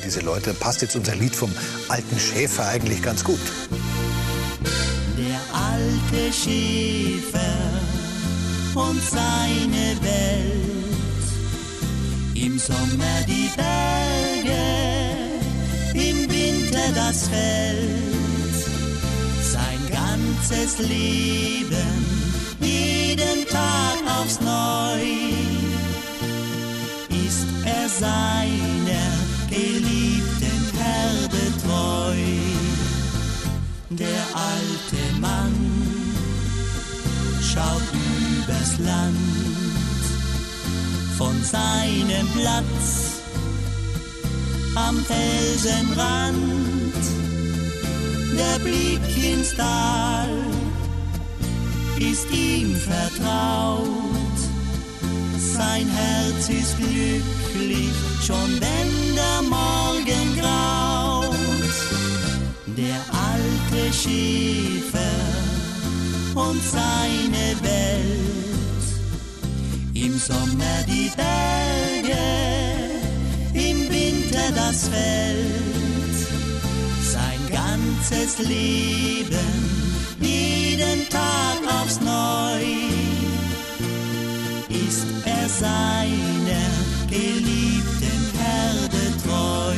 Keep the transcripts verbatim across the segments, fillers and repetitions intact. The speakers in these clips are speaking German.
Diese Leute, passt jetzt unser Lied vom alten Schäfer eigentlich ganz gut. Der alte Schäfer und seine Welt, im Sommer die Berge, im Winter das Feld, sein ganzes Leben, jeden Tag aufs Neu, ist er seiner geliebten Herde treu. Der alte Mann schaut übers Land von seinem Platz am Felsenrand. Der Blick ins Tal ist ihm vertraut, sein Herz ist glücklich, schon wenn der Morgen graut. Der alte Schäfer und seine Welt, im Sommer die Berge, im Winter das Feld, sein ganzes Leben, jeden Tag aufs Neu, ist er seiner geliebten Herde treu.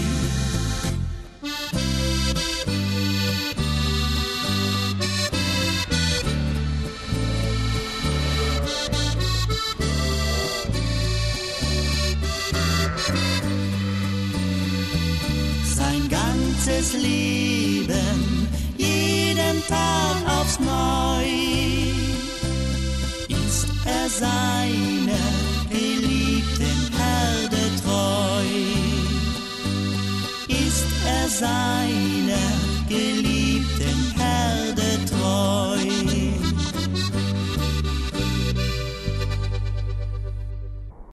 Sein ganzes Leben, jeden Tag aufs Neu, ist er seiner geliebten Herde treu, ist er seiner geliebten Herde